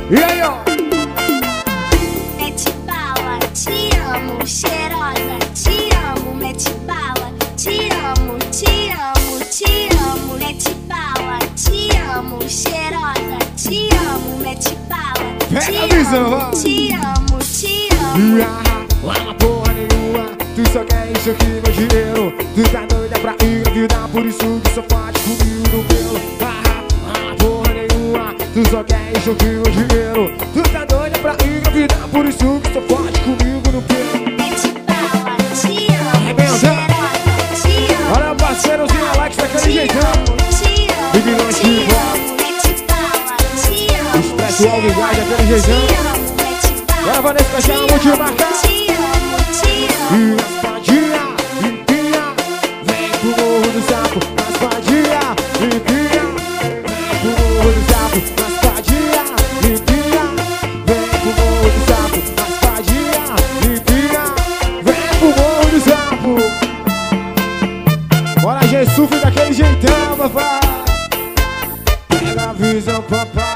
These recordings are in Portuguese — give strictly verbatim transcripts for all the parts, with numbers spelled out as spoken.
E aí, ó? Mete bala, te amo, cheirosa, te amo, mete bala, te amo, te amo, te amo, mete bala, te amo, cheirosa, te amo, mete bala, Pega a visão, amo, te amo, te amo. Lá na porra nenhuma, tu só quer isso aqui, meu dinheiro. Tu tá doida pra ir na vida, por isso que só faz comigo no pelo. Ah, lá na porra nenhuma, tu só quer isso aqui, meu dinheiro. Tu tá doida pra ir na vida, por isso que só faz comigo no pelo. Mete bala, te amo, Arrebenta. cheirosa, te amo. Olha o parceirozinho Alex daquele jeitão. Te amo, Big Noite te de amo, mete bala, te amo, Expresso Alves Gás daquele jeitão. te amo, mete bala. Agora vai nesse cachorro multimarcar. Te amo, te E amo. as fadinha, limpinha, vem pro morro do sapo. As fadinha, limpinha, vem pro morro do sapo. As fadinha, limpinha, vem pro morro do sapo. As fadinha, limpinha, vem pro morro do sapo. Bora, Jesuf, daquele jeitão, papai. Pega a visão, papai.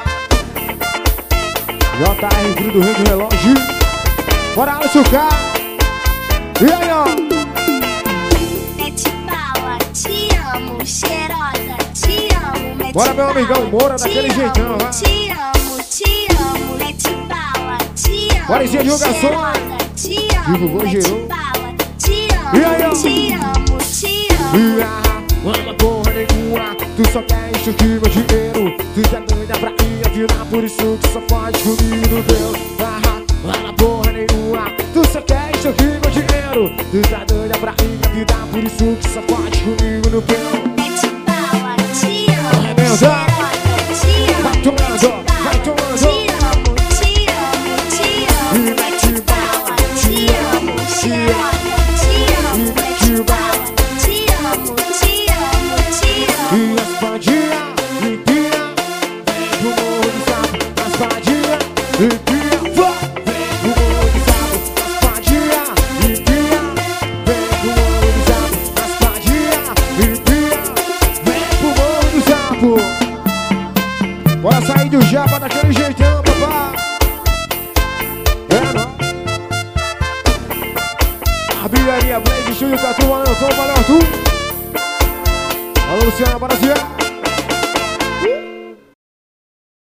J R, filho do Rio do Relógio. Bora, Alisson K. E aí, ó? Mete bala, te amo, cheirosa, te amo, mete Bora, meu bala, amigão Moura, daquele te jeitão, amo, vai. te amo, te amo, mete bala, te amo, Bora, Zinha, divulgação. cheirosa, te amo, Divulgou, mete gerou. bala, te E aí, ó? amo, te amo, te amo. E ah, ama porra nenhuma, tu só quer isso aqui, meu dinheiro. Tu tá doida pra ir a vida, por isso que só faz comigo no teu. Ah, ama porra nenhuma, tu só quer isso aqui, meu dinheiro. Tu tá doida pra ir a vida, por isso que só faz comigo no teu. Mete bala, te amo, Arrebenta. cheirosa, te amo, Vai tomando, mete vai bala, tomando. te amo, te amo, te amo, E mete mete bala, bala, te amo, cheirosa, te amo, E mete mete bala, te amo, te amo, te amo. E as fadinha, limpinha, vem pro morro do sapo. As fadinha, limpinha, vá, vem pro morro do sapo. As fadinha, limpinha, vem pro morro do sapo. As fadinha, limpinha, vem pro morro do sapo. Bora sair do japa daquele jeitão, papai. É não. Barbearia Blaze, estúdio Tatu, Anotão, valeu Arthur. Alô, Luciana, bora, Cia.